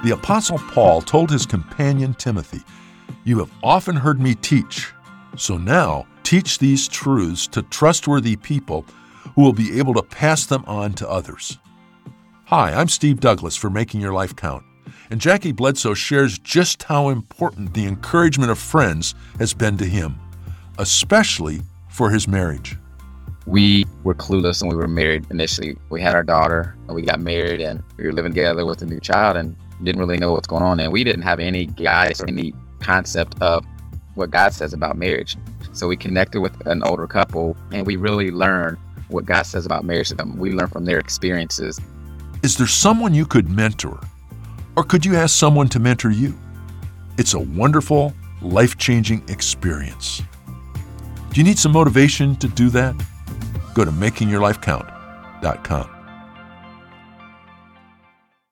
The Apostle Paul told his companion Timothy, "You have often heard me teach, so now teach these truths to trustworthy people who will be able to pass them on to others." Hi, I'm Steve Douglas for Making Your Life Count, and Jackie Bledsoe shares just how important the encouragement of friends has been to him, especially for his marriage. We were clueless when we were married initially. We had our daughter, and we got married, and we were living together with a new child, and didn't really know what's going on. And we didn't have any guidance or any concept of what God says about marriage. So we connected with an older couple, and we really learned what God says about marriage to them. We learned from their experiences. Is there someone you could mentor? Or could you ask someone to mentor you? It's a wonderful, life-changing experience. Do you need some motivation to do that? Go to makingyourlifecount.com.